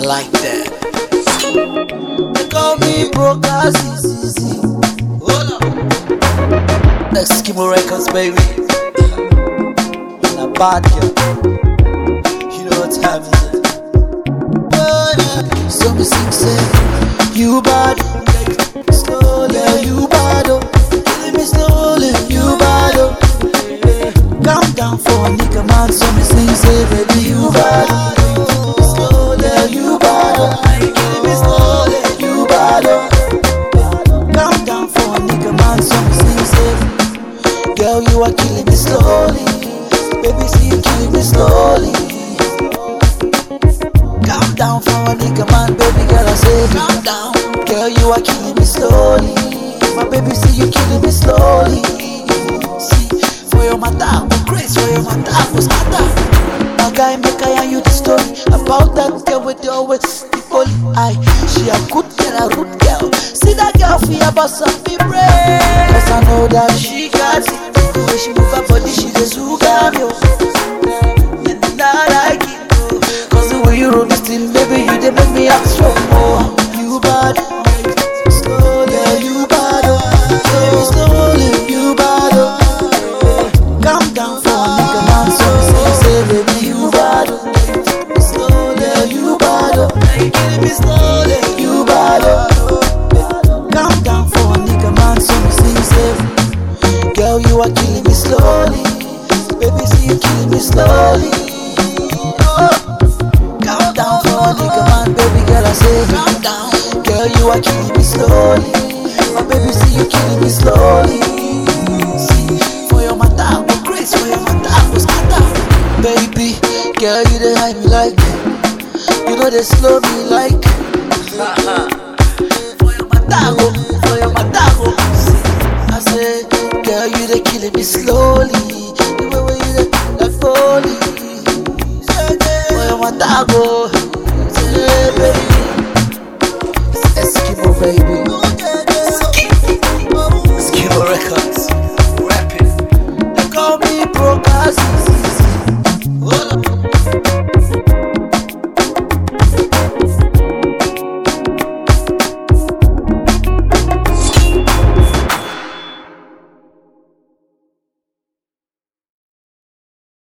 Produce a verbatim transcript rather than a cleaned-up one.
like that. They call me broke as easy. Hold up. Eskimo Records, baby. And a bad girl. You know what time is it? So me sing say, you bad, slowly, you bad, oh. Killing me slowly, you bad, oh. Calm down for a nigga man. So me sing say, baby, you bad, slowly, you bad, oh. Killing me slowly, you bad, oh. Calm down for a nigga man. So me sing say, girl, you are killing me slowly. Baby, see you killing me slowly. Calm down for a nigga man, baby girl, I say calm down. Girl, you are killing me slowly. My baby, see you killing me slowly. See, for your mother, go crazy, for your mother, go scatter. My guy make I and you the story about that girl with the always the holy eye. She a good girl, a rude girl. See that girl feel about something brave. Cause I know that she got it. The way she move her body, she the sugar me. And I like it. You roll this thing, baby, you dey make me ask for more. You bad, slowly, you bad, oh. Slowly, you bad, oh. Calm down for a nigga man, so say, say, baby, you bad, oh. Slowly, you bad, oh. Killing me slowly, you bad, oh. Calm down for a nigga man, so say, say, girl, you are killing me slowly. Baby, see you killing me slowly. Down for a nigga man, baby girl, I say calm down. Girl, you are killing me slowly. My baby, see you killing me slowly. See, for your mother, go crazy, for your mother, go scatter. Baby, girl, you dey hide me like, you know they slow me like. For your mother, go, for your mother, go. See, I say, girl, you dey killing me slowly. The way where you dey like foley. For your mother, go. Eskimo baby.